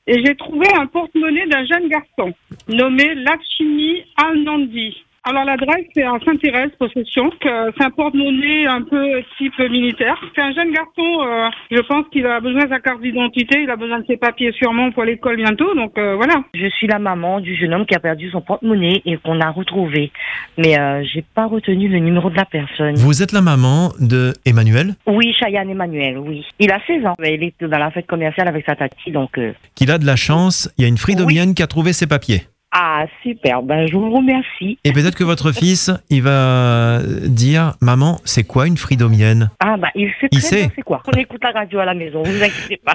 et j'ai trouvé un porte-monnaie d'un jeune garçon nommé Lakshmi Anandi. Alors l'adresse c'est à Saint-Thérèse, Possession. C'est un porte-monnaie un peu type militaire. C'est un jeune garçon, je pense qu'il a besoin de sa carte d'identité, il a besoin de ses papiers sûrement pour l'école bientôt, donc voilà. Je suis la maman du jeune homme qui a perdu son porte-monnaie et qu'on a retrouvé. Mais j'ai pas retenu le numéro de la personne. Vous êtes la maman de Emmanuel, Oui, Cheyenne Emmanuel, oui. Il a 16 ans. Il est dans la fête commerciale avec sa tati, donc... qu'il a de la chance, il y a une fridomienne qui a trouvé ses papiers. Ah, super. Ben, je vous remercie. Et peut-être que votre fils, il va dire « Maman, c'est quoi une fridomienne ?» Ah, bah, il sait Il très sait. bien c'est quoi. On écoute la radio à la maison, vous inquiétez pas.